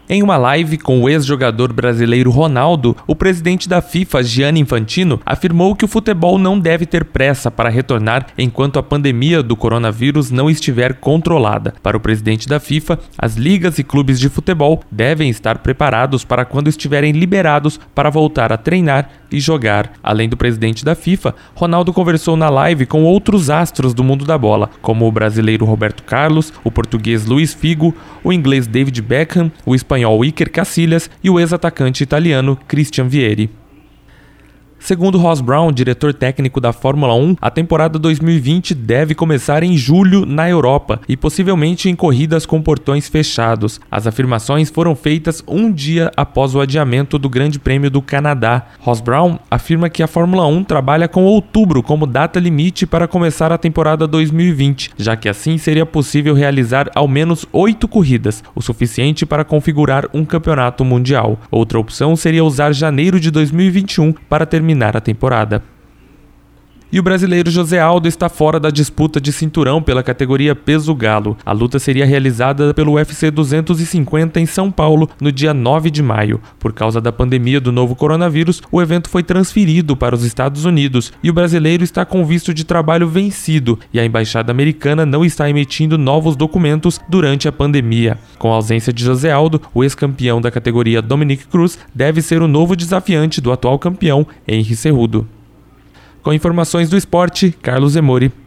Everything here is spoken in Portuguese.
Em uma live com o ex-jogador brasileiro Ronaldo, o presidente da FIFA, Gianni Infantino, afirmou que o futebol não deve ter pressa para retornar enquanto a pandemia do coronavírus não estiver controlada. Para o presidente da FIFA, as ligas e clubes de futebol devem estar preparados para quando estiverem liberados para voltar a treinar e jogar. Além do presidente da FIFA, Ronaldo conversou na live com outros astros do mundo da bola, como o brasileiro Roberto Carlos, o português Luis Figo, o inglês David Beckham, o espanhol Iker Casillas e o ex-atacante italiano Christian Vieri. Segundo Ross Brown, diretor técnico da Fórmula 1, a temporada 2020 deve começar em julho na Europa e possivelmente em corridas com portões fechados. As afirmações foram feitas um dia após o adiamento do Grande Prêmio do Canadá. Ross Brown afirma que a Fórmula 1 trabalha com outubro como data limite para começar a temporada 2020, já que assim seria possível realizar ao menos 8 corridas, o suficiente para configurar um campeonato mundial. Outra opção seria usar janeiro de 2021 para terminar a temporada. E o brasileiro José Aldo está fora da disputa de cinturão pela categoria peso galo. A luta seria realizada pelo UFC 250 em São Paulo no dia 9 de maio. Por causa da pandemia do novo coronavírus, o evento foi transferido para os Estados Unidos e o brasileiro está com visto de trabalho vencido e a embaixada americana não está emitindo novos documentos durante a pandemia. Com a ausência de José Aldo, o ex-campeão da categoria Dominick Cruz deve ser o novo desafiante do atual campeão Henry Cejudo. Com informações do esporte, Carlos Zemori.